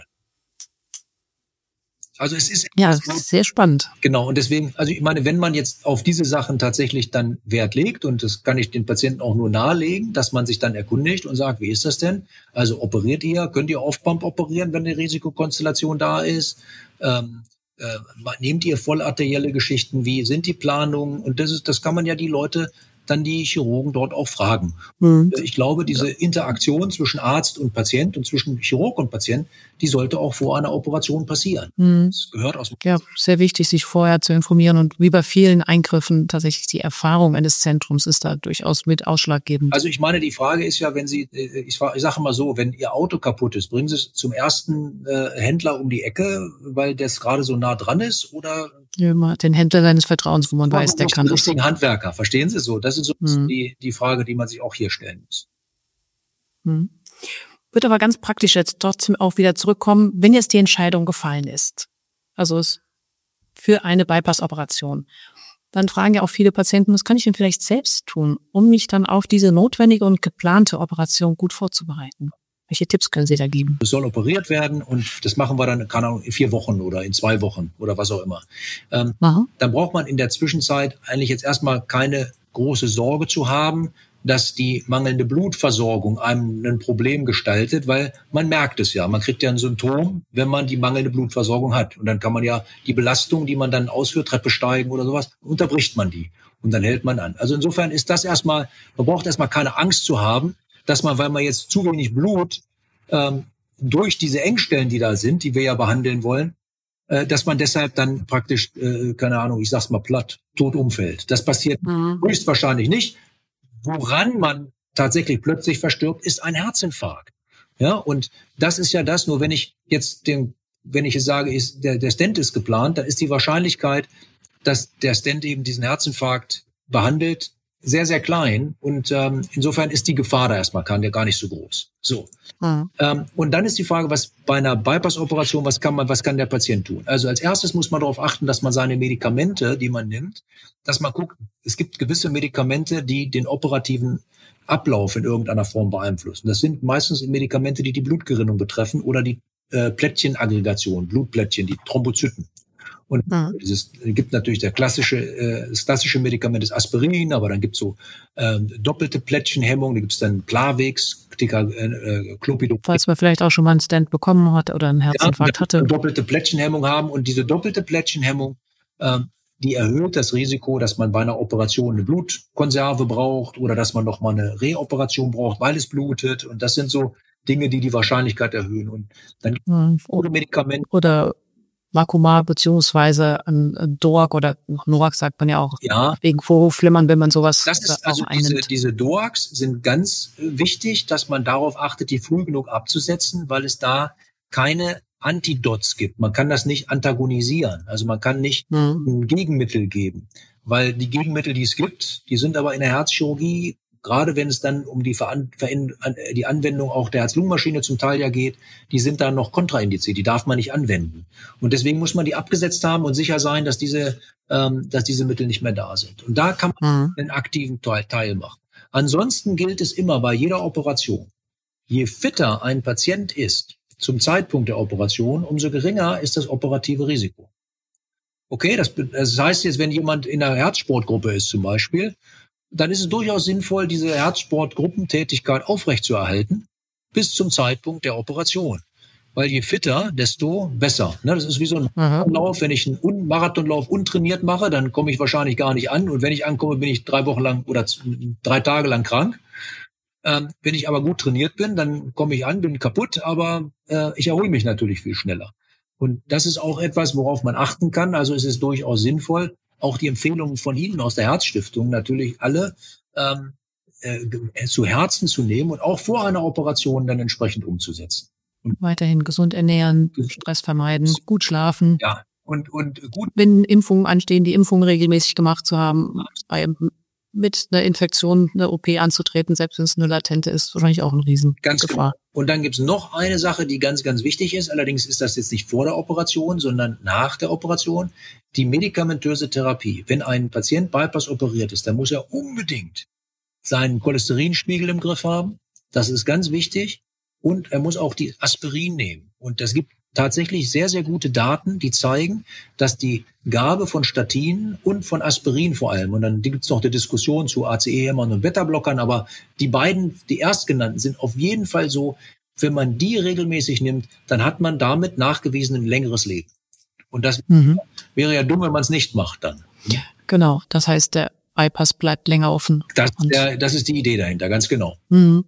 Also es ist ja so, sehr spannend. Genau, und deswegen, also ich meine, wenn man jetzt auf diese Sachen tatsächlich dann Wert legt, und das kann ich den Patienten auch nur nahelegen, dass man sich dann erkundigt und sagt, wie ist das denn? Also operiert ihr, könnt ihr Off-Pump operieren, wenn eine Risikokonstellation da ist? Ähm, äh, nehmt ihr vollarterielle Geschichten? Wie sind die Planungen? Und das ist, das kann man ja die Leute, dann die Chirurgen dort auch fragen. Mhm. Ich glaube, diese Interaktion zwischen Arzt und Patient und zwischen Chirurg und Patient, die sollte auch vor einer Operation passieren. Mhm. Das gehört aus dem Ja, sehr wichtig, sich vorher zu informieren, und wie bei vielen Eingriffen tatsächlich die Erfahrung eines Zentrums ist da durchaus mit ausschlaggebend. Also ich meine, die Frage ist ja, wenn Sie, ich, ich sage mal so, wenn Ihr Auto kaputt ist, bringen Sie es zum ersten äh, Händler um die Ecke, weil das gerade so nah dran ist, oder? Ja, den Händler seines Vertrauens, wo man weiß, der kann das. Den richtigen Handwerker, verstehen Sie so? Das ist so hm. die, die Frage, die man sich auch hier stellen muss. Hm. Wird aber ganz praktisch jetzt trotzdem auch wieder zurückkommen, wenn jetzt die Entscheidung gefallen ist. Also es für eine Bypass-Operation. Dann fragen ja auch viele Patienten, was kann ich denn vielleicht selbst tun, um mich dann auf diese notwendige und geplante Operation gut vorzubereiten? Welche Tipps können Sie da geben? Es soll operiert werden und das machen wir dann, keine Ahnung, in vier Wochen oder in zwei Wochen oder was auch immer. Ähm, dann braucht man in der Zwischenzeit eigentlich jetzt erstmal keine große Sorge zu haben, dass die mangelnde Blutversorgung einem ein Problem gestaltet, weil man merkt es ja. Man kriegt ja ein Symptom, wenn man die mangelnde Blutversorgung hat. Und dann kann man ja die Belastung, die man dann ausführt, Treppe steigen oder sowas, unterbricht man die und dann hält man an. Also insofern ist das erstmal, man braucht erstmal keine Angst zu haben, dass man, weil man jetzt zu wenig Blut ähm, durch diese Engstellen, die da sind, die wir ja behandeln wollen, äh, dass man deshalb dann praktisch, äh, keine Ahnung, ich sag's mal platt, tot umfällt. Das passiert mhm. höchstwahrscheinlich nicht. Woran man tatsächlich plötzlich verstirbt, ist ein Herzinfarkt. Ja, und das ist ja das, nur wenn ich jetzt den, wenn ich jetzt sage, ist, der, der Stent ist geplant, dann ist die Wahrscheinlichkeit, dass der Stent eben diesen Herzinfarkt behandelt, sehr, sehr klein, und ähm, insofern ist die Gefahr da erstmal gar nicht so groß. So. Mhm. Ähm, und dann ist die Frage, was bei einer Bypass-Operation, was kann man, was kann der Patient tun? Also als erstes muss man darauf achten, dass man seine Medikamente, die man nimmt, dass man guckt, es gibt gewisse Medikamente, die den operativen Ablauf in irgendeiner Form beeinflussen. Das sind meistens Medikamente, die die Blutgerinnung betreffen oder die äh, Plättchenaggregation, Blutplättchen, die Thrombozyten. Und mhm. es gibt natürlich der klassische, äh, das klassische Medikament ist Aspirin, aber dann gibt es so äh, doppelte Plättchenhemmung, da gibt es dann Plavix, äh, Clopidogrel. Falls man vielleicht auch schon mal einen Stent bekommen hat oder einen Herzinfarkt ja, hatte. Doppelte Plättchenhemmung haben, und diese doppelte Plättchenhemmung, äh, die erhöht das Risiko, dass man bei einer Operation eine Blutkonserve braucht oder dass man noch mal eine Reoperation braucht, weil es blutet. Und das sind so Dinge, die die Wahrscheinlichkeit erhöhen. Und dann gibt es mhm. Medikamente. Oder Makuma beziehungsweise ein D O A C oder Norax sagt man ja auch, ja, wegen Vorhofflimmern, wenn man sowas das ist also auch diese, diese D O A Cs sind ganz wichtig, dass man darauf achtet, die früh genug abzusetzen, weil es da keine Antidots gibt. Man kann das nicht antagonisieren. Also man kann nicht mhm. ein Gegenmittel geben, weil die Gegenmittel, die es gibt, die sind aber in der Herzchirurgie, gerade wenn es dann um die, Veran- die Anwendung auch der Herz-Lungen-Maschine zum Teil ja geht, die sind dann noch kontraindiziert, die darf man nicht anwenden. Und deswegen muss man die abgesetzt haben und sicher sein, dass diese, ähm, dass diese Mittel nicht mehr da sind. Und da kann man mhm. einen aktiven Teil machen. Ansonsten gilt es immer bei jeder Operation, je fitter ein Patient ist zum Zeitpunkt der Operation, umso geringer ist das operative Risiko. Okay, das, das heißt jetzt, wenn jemand in einer Herzsportgruppe ist zum Beispiel, dann ist es durchaus sinnvoll, diese Herzsportgruppentätigkeit aufrechtzuerhalten bis zum Zeitpunkt der Operation. Weil je fitter, desto besser. Das ist wie so ein Marathonlauf. Wenn ich einen Marathonlauf untrainiert mache, dann komme ich wahrscheinlich gar nicht an. Und wenn ich ankomme, bin ich drei Wochen lang oder drei Tage lang krank. Ähm, wenn ich aber gut trainiert bin, dann komme ich an, bin kaputt, aber äh, ich erhole mich natürlich viel schneller. Und das ist auch etwas, worauf man achten kann. Also es ist durchaus sinnvoll, auch die Empfehlungen von Ihnen aus der Herzstiftung natürlich alle ähm, äh, zu Herzen zu nehmen und auch vor einer Operation dann entsprechend umzusetzen. Und weiterhin gesund ernähren, Stress vermeiden, gut schlafen. Ja, und, und gut. Wenn Impfungen anstehen, die Impfungen regelmäßig gemacht zu haben, bei, mit einer Infektion eine O P anzutreten, selbst wenn es eine latente ist, wahrscheinlich auch ein Riesengefahr. Ganz genau. Und dann gibt's noch eine Sache, die ganz, ganz wichtig ist. Allerdings ist das jetzt nicht vor der Operation, sondern nach der Operation. Die medikamentöse Therapie. Wenn ein Patient Bypass operiert ist, dann muss er unbedingt seinen Cholesterinspiegel im Griff haben. Das ist ganz wichtig. Und er muss auch die Aspirin nehmen. Und es gibt tatsächlich sehr, sehr gute Daten, die zeigen, dass die Gabe von Statinen und von Aspirin vor allem, und dann gibt es noch die Diskussion zu A C E-Hämmern und Beta-Blockern, aber die beiden, die erstgenannten, sind auf jeden Fall so, wenn man die regelmäßig nimmt, dann hat man damit nachgewiesen ein längeres Leben. Und das mhm. wäre ja dumm, wenn man es nicht macht dann. Genau, das heißt, der Bypass bleibt länger offen. Das, der, das ist die Idee dahinter, ganz genau. Mhm.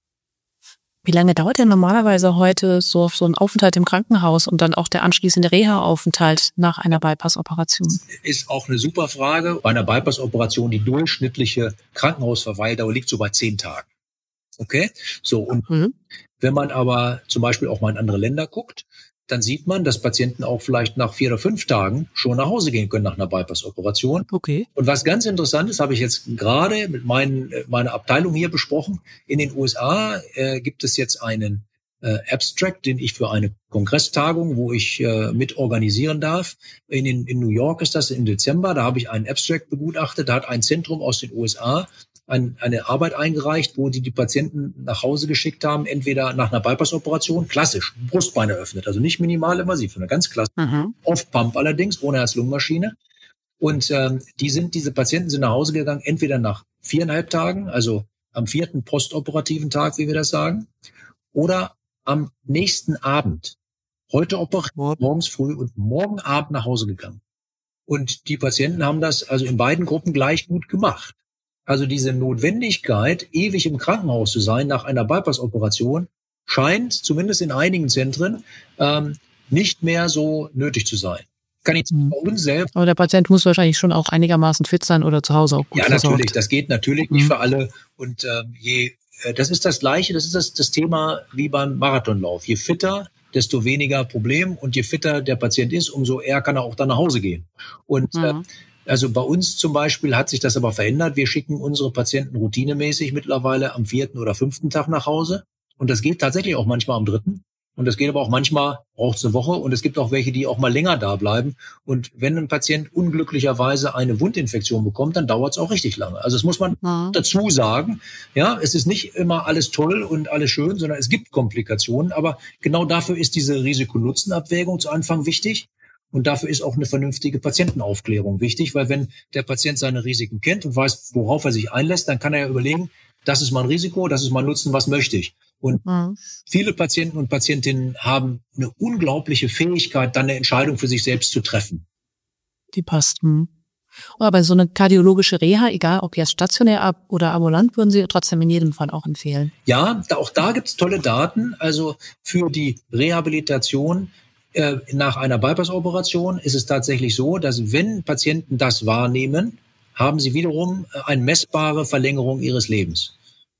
Wie lange dauert denn normalerweise heute so, so ein Aufenthalt im Krankenhaus und dann auch der anschließende Reha-Aufenthalt nach einer Bypass-Operation? Ist auch eine super Frage. Bei einer Bypass-Operation die durchschnittliche Krankenhausverweildauer liegt so bei zehn Tagen. Okay? So, und mhm. wenn man aber zum Beispiel auch mal in andere Länder guckt, dann sieht man, dass Patienten auch vielleicht nach vier oder fünf Tagen schon nach Hause gehen können nach einer Bypass-Operation. Okay. Und was ganz interessant ist, habe ich jetzt gerade mit meinen, meiner Abteilung hier besprochen. In den U S A äh, gibt es jetzt einen äh, Abstract, den ich für eine Kongresstagung, wo ich äh, mit organisieren darf. In, in, in New York ist das im Dezember. Da habe ich einen Abstract begutachtet. Da hat ein Zentrum aus den U S A ein, eine Arbeit eingereicht, wo die die Patienten nach Hause geschickt haben, entweder nach einer Bypass-Operation, klassisch, Brustbein eröffnet, also nicht minimal invasiv, sondern ganz klassisch, mhm. Off-Pump allerdings, ohne Herz-Lungen-Maschine. Und ähm, die sind, diese Patienten sind nach Hause gegangen, entweder nach viereinhalb Tagen, also am vierten postoperativen Tag, wie wir das sagen, oder am nächsten Abend. Heute operiert, morgens früh und morgen Abend nach Hause gegangen. Und die Patienten haben das also in beiden Gruppen gleich gut gemacht. Also diese Notwendigkeit, ewig im Krankenhaus zu sein nach einer Bypass-Operation, scheint zumindest in einigen Zentren ähm, nicht mehr so nötig zu sein. Kann ich mhm. bei uns selbst. Aber der Patient muss wahrscheinlich schon auch einigermaßen fit sein oder zu Hause auch gut Ja, versorgt. natürlich. Das geht natürlich mhm. nicht für alle. Und ähm, je, äh, das ist das Gleiche. Das ist das, das Thema wie beim Marathonlauf. Je fitter, desto weniger Problem. Und je fitter der Patient ist, umso eher kann er auch dann nach Hause gehen. Und mhm. äh, Also bei uns zum Beispiel hat sich das aber verändert. Wir schicken unsere Patienten routinemäßig mittlerweile am vierten oder fünften Tag nach Hause. Und das geht tatsächlich auch manchmal am dritten. Und das geht aber auch manchmal, braucht es eine Woche. Und es gibt auch welche, die auch mal länger da bleiben. Und wenn ein Patient unglücklicherweise eine Wundinfektion bekommt, dann dauert es auch richtig lange. Also das muss man ja. dazu sagen. Ja, es ist nicht immer alles toll und alles schön, sondern es gibt Komplikationen. Aber genau dafür ist diese Risiko-Nutzen-Abwägung zu Anfang wichtig. Und dafür ist auch eine vernünftige Patientenaufklärung wichtig, weil wenn der Patient seine Risiken kennt und weiß, worauf er sich einlässt, dann kann er ja überlegen, das ist mein Risiko, das ist mein Nutzen, was möchte ich. Und mhm. viele Patienten und Patientinnen haben eine unglaubliche Fähigkeit, dann eine Entscheidung für sich selbst zu treffen. Die passt. Hm. Aber so eine kardiologische Reha, egal ob jetzt stationär ab oder ambulant, würden Sie trotzdem in jedem Fall auch empfehlen? Ja, da, auch da gibt's tolle Daten. Also für die Rehabilitation nach einer Bypass-Operation ist es tatsächlich so, dass wenn Patienten das wahrnehmen, haben sie wiederum eine messbare Verlängerung ihres Lebens.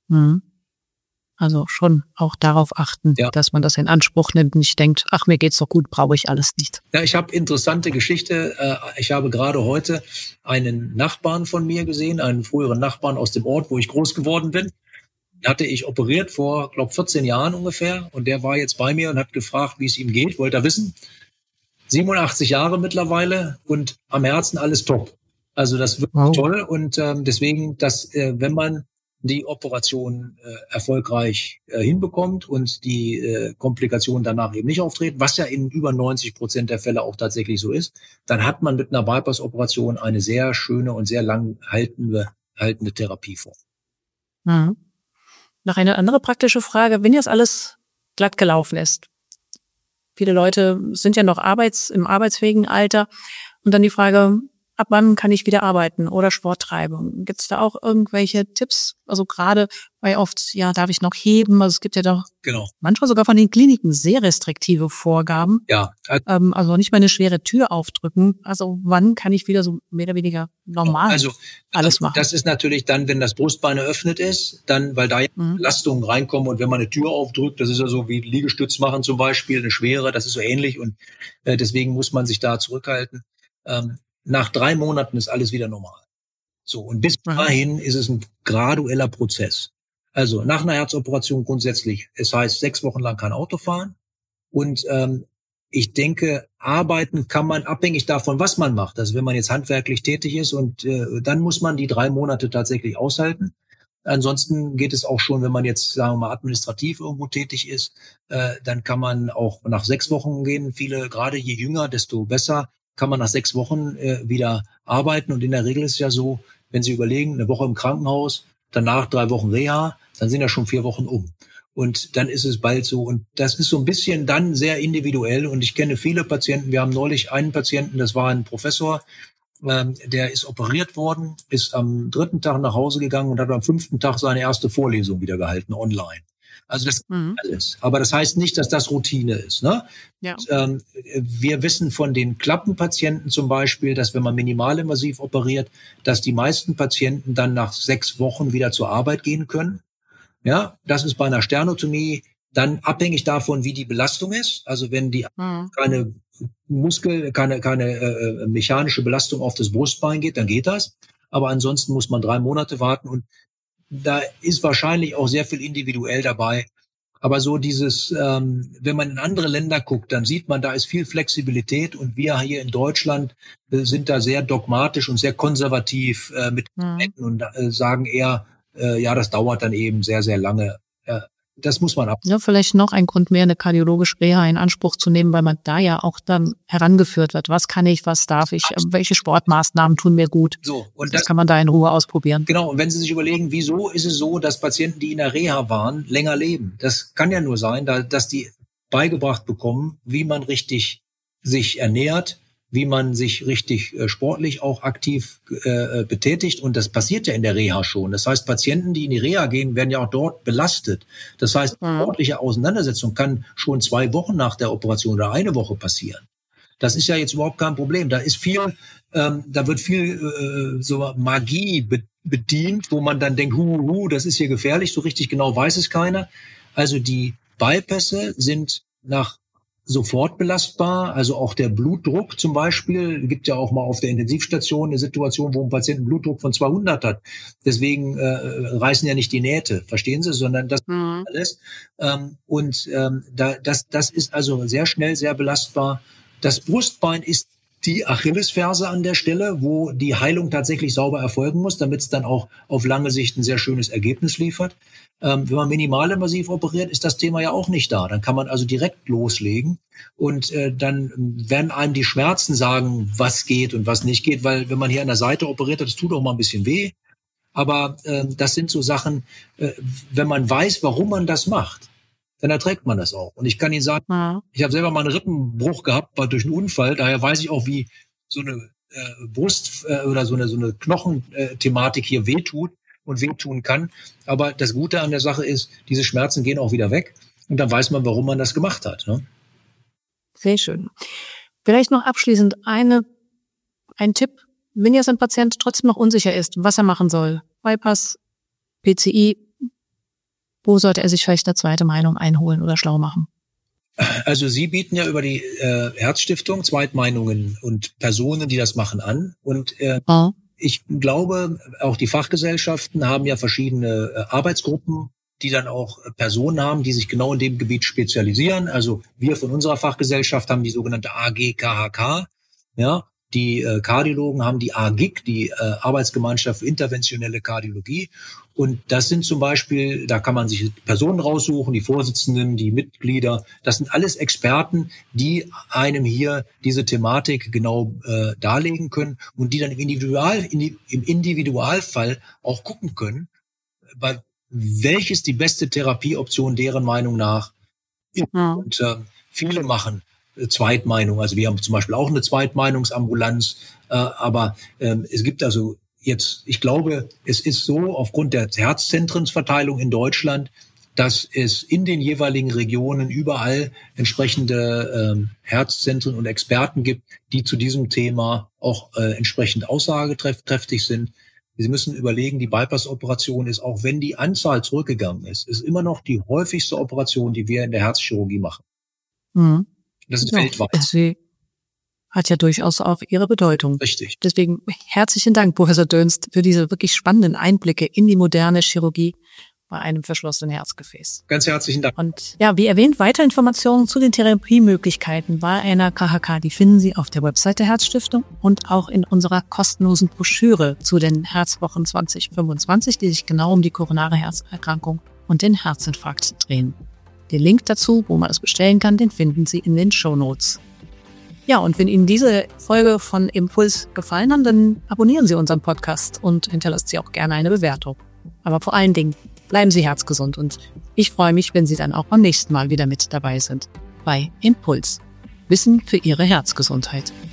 Also schon auch darauf achten, ja. dass man das in Anspruch nimmt und nicht denkt, ach, mir geht's doch gut, brauche ich alles nicht. Ja, ich habe interessante Geschichte. Ich habe gerade heute einen Nachbarn von mir gesehen, einen früheren Nachbarn aus dem Ort, wo ich groß geworden bin. Hatte ich operiert vor, glaube vierzehn Jahren ungefähr. Und der war jetzt bei mir und hat gefragt, wie es ihm geht. Wollte er wissen. siebenundachtzig Jahre mittlerweile und am Herzen alles top. Also das wird wow. toll. Und ähm, deswegen, dass äh, wenn man die Operation äh, erfolgreich äh, hinbekommt und die äh, Komplikationen danach eben nicht auftreten, was ja in über neunzig Prozent der Fälle auch tatsächlich so ist, dann hat man mit einer Bypass-Operation eine sehr schöne und sehr lang haltende, haltende Therapieform. Mhm. Noch eine andere praktische Frage, wenn jetzt alles glatt gelaufen ist. Viele Leute sind ja noch arbeits, im arbeitsfähigen Alter. Und dann die Frage, ab wann kann ich wieder arbeiten oder Sport treiben? Gibt es da auch irgendwelche Tipps? Also gerade weil oft, ja, darf ich noch heben? Also es gibt ja doch Genau. manchmal sogar von den Kliniken sehr restriktive Vorgaben. Ja. Ähm, also nicht mal eine schwere Tür aufdrücken. Also wann kann ich wieder so mehr oder weniger normal also, alles machen? Das ist natürlich dann, wenn das Brustbein eröffnet ist, dann, weil da ja Mhm. Belastungen reinkommen und wenn man eine Tür aufdrückt, das ist ja so wie Liegestütz machen zum Beispiel, eine schwere, das ist so ähnlich und äh, deswegen muss man sich da zurückhalten. Ähm, nach drei Monaten ist alles wieder normal. So, und bis Mhm. dahin ist es ein gradueller Prozess. Also nach einer Herzoperation grundsätzlich, es heißt sechs Wochen lang kein Auto fahren und ähm, ich denke, arbeiten kann man abhängig davon, was man macht. Also wenn man jetzt handwerklich tätig ist und äh, dann muss man die drei Monate tatsächlich aushalten. Ansonsten geht es auch schon, wenn man jetzt, sagen wir mal, administrativ irgendwo tätig ist, äh, dann kann man auch nach sechs Wochen gehen. Viele, gerade je jünger, desto besser, kann man nach sechs Wochen äh, wieder arbeiten. Und in der Regel ist es ja so, wenn Sie überlegen, eine Woche im Krankenhaus, danach drei Wochen Reha, dann sind ja schon vier Wochen um. Und dann ist es bald so. Und das ist so ein bisschen dann sehr individuell. Und ich kenne viele Patienten. Wir haben neulich einen Patienten, das war ein Professor, ähm, der ist operiert worden, ist am dritten Tag nach Hause gegangen und hat am fünften Tag seine erste Vorlesung wieder gehalten, online. Also das Mhm. alles. Aber das heißt nicht, dass das Routine ist. Ne? Ja. Und, ähm, wir wissen von den Klappenpatienten zum Beispiel, dass wenn man minimalinvasiv operiert, dass die meisten Patienten dann nach sechs Wochen wieder zur Arbeit gehen können. Ja, das ist bei einer Sternotomie dann abhängig davon, wie die Belastung ist. Also wenn die Mhm. keine Muskel, keine, keine äh, mechanische Belastung auf das Brustbein geht, dann geht das. Aber ansonsten muss man drei Monate warten und da ist wahrscheinlich auch sehr viel individuell dabei. Aber so dieses, ähm, wenn man in andere Länder guckt, dann sieht man, da ist viel Flexibilität und wir hier in Deutschland äh, sind da sehr dogmatisch und sehr konservativ äh, mit Mhm. und äh, sagen eher, äh, ja, das dauert dann eben sehr, sehr lange. Ja, das muss man ab. Ja, vielleicht noch ein Grund mehr, eine kardiologische Reha in Anspruch zu nehmen, weil man da ja auch dann herangeführt wird. Was kann ich, was darf ich, welche Sportmaßnahmen tun mir gut? So, und Das das kann man da in Ruhe ausprobieren. Genau, und wenn Sie sich überlegen, wieso ist es so, dass Patienten, die in der Reha waren, länger leben? Das kann ja nur sein, da, dass die beigebracht bekommen, wie man richtig sich ernährt, wie man sich richtig äh, sportlich auch aktiv äh, betätigt. Und das passiert ja in der Reha schon. Das heißt, Patienten, die in die Reha gehen, werden ja auch dort belastet. Das heißt, Mhm. sportliche Auseinandersetzung kann schon zwei Wochen nach der Operation oder eine Woche passieren. Das ist ja jetzt überhaupt kein Problem. Da ist viel, ähm, da wird viel äh, so Magie be- bedient, wo man dann denkt, hu, hu, das ist hier gefährlich. So richtig genau weiß es keiner. Also die Bypässe sind nach sofort belastbar. Also auch der Blutdruck zum Beispiel. Es gibt ja auch mal auf der Intensivstation eine Situation, wo ein Patient einen Blutdruck von zweihundert hat. Deswegen äh, reißen ja nicht die Nähte, verstehen Sie, sondern das Mhm. alles. Ähm, und ähm, da, das, das ist also sehr schnell, sehr belastbar. Das Brustbein ist die Achillesferse an der Stelle, wo die Heilung tatsächlich sauber erfolgen muss, damit es dann auch auf lange Sicht ein sehr schönes Ergebnis liefert. Ähm, wenn man minimalinvasiv operiert, ist das Thema ja auch nicht da. Dann kann man also direkt loslegen und äh, dann werden einem die Schmerzen sagen, was geht und was nicht geht, weil wenn man hier an der Seite operiert hat, das tut auch mal ein bisschen weh. Aber äh, das sind so Sachen, äh, wenn man weiß, warum man das macht, dann erträgt man das auch. Und ich kann Ihnen sagen, Mhm. ich habe selber mal einen Rippenbruch gehabt, war durch einen Unfall. Daher weiß ich auch, wie so eine äh, Brust äh, oder so eine so eine Knochenthematik hier wehtut und wehtun kann. Aber das Gute an der Sache ist, diese Schmerzen gehen auch wieder weg und dann weiß man, warum man das gemacht hat. Ne? Sehr schön. Vielleicht noch abschließend eine, ein Tipp, wenn jetzt ein Patient trotzdem noch unsicher ist, was er machen soll. Bypass, P C I, wo sollte er sich vielleicht eine zweite Meinung einholen oder schlau machen? Also Sie bieten ja über die äh, Herzstiftung Zweitmeinungen und Personen, die das machen, an. Und äh, Oh. ich glaube, auch die Fachgesellschaften haben ja verschiedene äh, Arbeitsgruppen, die dann auch Personen haben, die sich genau in dem Gebiet spezialisieren. Also wir von unserer Fachgesellschaft haben die sogenannte A G K H K, ja. Die äh, Kardiologen haben die A G I K, die äh, Arbeitsgemeinschaft für interventionelle Kardiologie. Und das sind zum Beispiel, da kann man sich Personen raussuchen, die Vorsitzenden, die Mitglieder. Das sind alles Experten, die einem hier diese Thematik genau äh, darlegen können und die dann im, Individual, in die, im Individualfall auch gucken können, weil welches die beste Therapieoption deren Meinung nach ist. Ja. Und äh, viele machen Zweitmeinung. Also wir haben zum Beispiel auch eine Zweitmeinungsambulanz, äh, aber ähm, es gibt also jetzt, ich glaube, es ist so aufgrund der Herzzentrumsverteilung in Deutschland, dass es in den jeweiligen Regionen überall entsprechende ähm, Herzzentren und Experten gibt, die zu diesem Thema auch äh, entsprechend aussagekräftig sind. Sie müssen überlegen, die Bypass-Operation ist, auch wenn die Anzahl zurückgegangen ist, ist immer noch die häufigste Operation, die wir in der Herzchirurgie machen. Mhm. Das ist ja, weltweit. Sie hat ja durchaus auch ihre Bedeutung. Richtig. Deswegen herzlichen Dank, Professor Dönst, für diese wirklich spannenden Einblicke in die moderne Chirurgie bei einem verschlossenen Herzgefäß. Ganz herzlichen Dank. Und ja, wie erwähnt, weitere Informationen zu den Therapiemöglichkeiten bei einer K H K, die finden Sie auf der Website der Herzstiftung und auch in unserer kostenlosen Broschüre zu den Herzwochen zwanzig fünfundzwanzig, die sich genau um die koronare Herzerkrankung und den Herzinfarkt drehen. Den Link dazu, wo man es bestellen kann, den finden Sie in den Shownotes. Ja, und wenn Ihnen diese Folge von Impuls gefallen hat, dann abonnieren Sie unseren Podcast und hinterlassen Sie auch gerne eine Bewertung. Aber vor allen Dingen, bleiben Sie herzgesund und ich freue mich, wenn Sie dann auch beim nächsten Mal wieder mit dabei sind bei Impuls. Wissen für Ihre Herzgesundheit.